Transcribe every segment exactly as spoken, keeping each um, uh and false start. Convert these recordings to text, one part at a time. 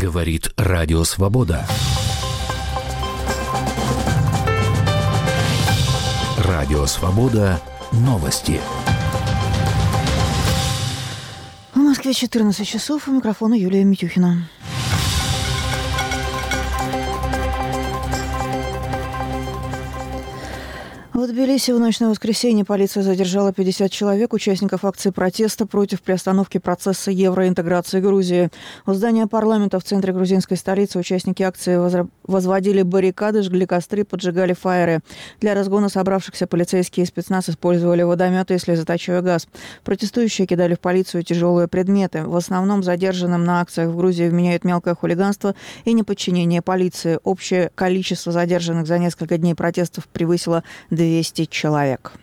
Говорит Радио Свобода. Радио Свобода. Новости. В Москве четырнадцать часов. У микрофона Юлия Митюхина. В Тбилиси в ночь на воскресенье полиция задержала пятьдесят человек, участников акции протеста против приостановки процесса евроинтеграции Грузии. У здания парламента в центре грузинской столицы участники акции возводили баррикады, жгли костры, поджигали фаеры. Для разгона собравшихся полицейские и спецназ использовали водометы и слезоточивый газ. Протестующие кидали в полицию тяжелые предметы. В основном задержанным на акциях в Грузии вменяют мелкое хулиганство и неподчинение полиции. Общее количество задержанных за несколько дней протестов превысило двести человек.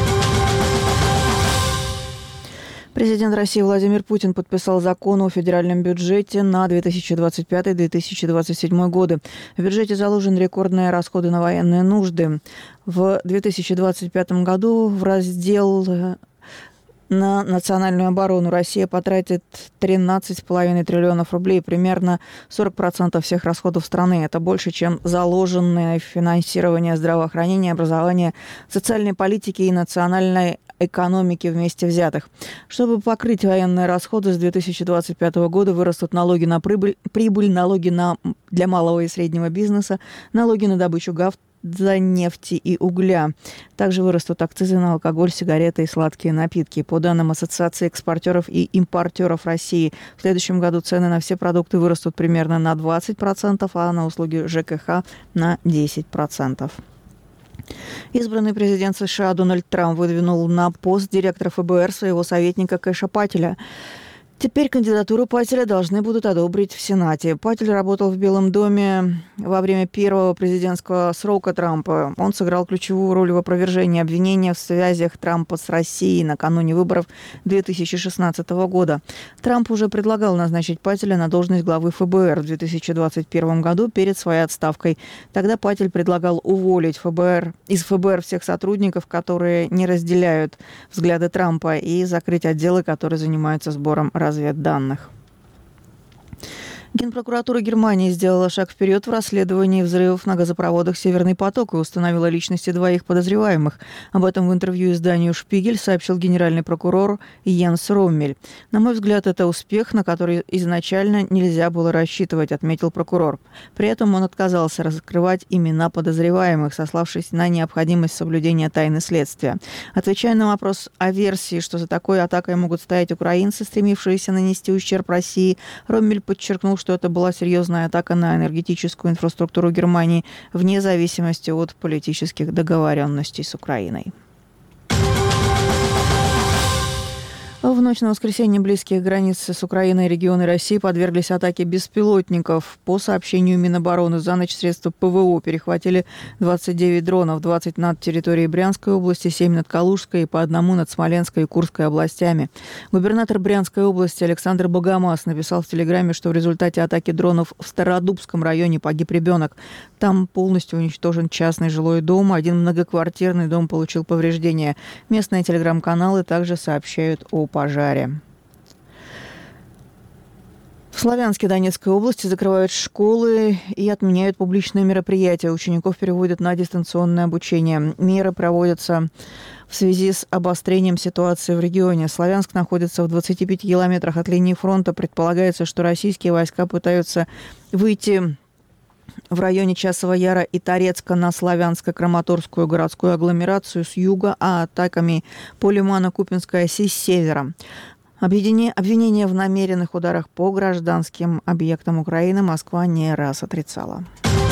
Президент России Владимир Путин подписал закон о федеральном бюджете на две тысячи двадцать пятый - две тысячи двадцать седьмой годы. В бюджете заложены рекордные расходы на военные нужды. В две тысячи двадцать пятом году в раздел на национальную оборону Россия потратит тринадцать с половиной триллионов рублей, примерно сорок процентов всех расходов страны. Это больше, чем заложенное финансирование здравоохранения, образования, социальной политики и национальной экономики вместе взятых. Чтобы покрыть военные расходы, с две тысячи двадцать пятого года вырастут налоги на прибыль, прибыль налоги на, для малого и среднего бизнеса, налоги на добычу гав, за нефти и угля. Также вырастут акцизы на алкоголь, сигареты и сладкие напитки. По данным Ассоциации экспортеров и импортеров России, в следующем году цены на все продукты вырастут примерно на двадцать процентов, а на услуги ЖКХ на десять процентов. Избранный президент США Дональд Трамп выдвинул на пост директора эф бэ эр своего советника Кэша Пателя. Теперь кандидатуру Пателя должны будут одобрить в Сенате. Патель работал в Белом доме во время первого президентского срока Трампа. Он сыграл ключевую роль в опровержении обвинения в связях Трампа с Россией накануне выборов две тысячи шестнадцатого года. Трамп уже предлагал назначить Пателя на должность главы эф бэ эр в две тысячи двадцать первом году перед своей отставкой. Тогда Патель предлагал уволить эф бэ эр, из эф бэ эр всех сотрудников, которые не разделяют взгляды Трампа, и закрыть отделы, которые занимаются сбором разведданных. Генпрокуратура Германии сделала шаг вперед в расследовании взрывов на газопроводах «Северный поток» и установила личности двоих подозреваемых. Об этом в интервью изданию «Шпигель» сообщил генеральный прокурор Йенс Роммель. «На мой взгляд, это успех, на который изначально нельзя было рассчитывать», — отметил прокурор. При этом он отказался раскрывать имена подозреваемых, сославшись на необходимость соблюдения тайны следствия. Отвечая на вопрос о версии, что за такой атакой могут стоять украинцы, стремившиеся нанести ущерб России, Роммель подчеркнул, что это была серьезная атака на энергетическую инфраструктуру Германии вне зависимости от политических договоренностей с Украиной. В ночь на воскресенье близкие границы с Украиной и регионы России подверглись атаке беспилотников. По сообщению Минобороны, за ночь средства пэ вэ о перехватили двадцать девять дронов, двадцать над территорией Брянской области, семь над Калужской и по одному над Смоленской и Курской областями. Губернатор Брянской области Александр Богомаз написал в Телеграме, что в результате атаки дронов в Стародубском районе погиб ребенок. Там полностью уничтожен частный жилой дом, один многоквартирный дом получил повреждения. Местные телеграм-каналы также сообщают о пожаре. В Славянске Донецкой области закрывают школы и отменяют публичные мероприятия. Учеников переводят на дистанционное обучение. Меры проводятся в связи с обострением ситуации в регионе. Славянск находится в двадцати пяти километрах от линии фронта. Предполагается, что российские войска пытаются выйти в районе Часова Яра и Торецка на Славянско-Краматорскую городскую агломерацию с юга, а атаками по Лимано-Купинской оси с севера. Обвинения в намеренных ударах по гражданским объектам Украины Москва не раз отрицала.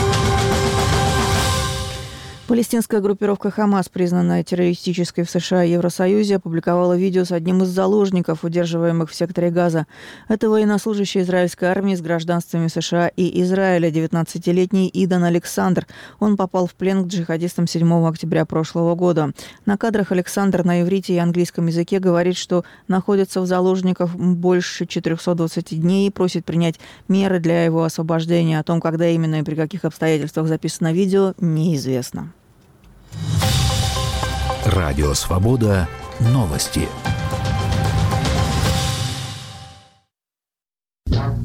Палестинская группировка «Хамас», признанная террористической в США и Евросоюзе, опубликовала видео с одним из заложников, удерживаемых в секторе Газа. Это военнослужащий израильской армии с гражданствами США и Израиля, девятнадцатилетний Идан Александр. Он попал в плен к джихадистам седьмого октября прошлого года. На кадрах Александр на иврите и английском языке говорит, что находится в заложниках больше четырехсот двадцати дней и просит принять меры для его освобождения. О том, когда именно и при каких обстоятельствах записано видео, неизвестно. Радио Свобода. Новости.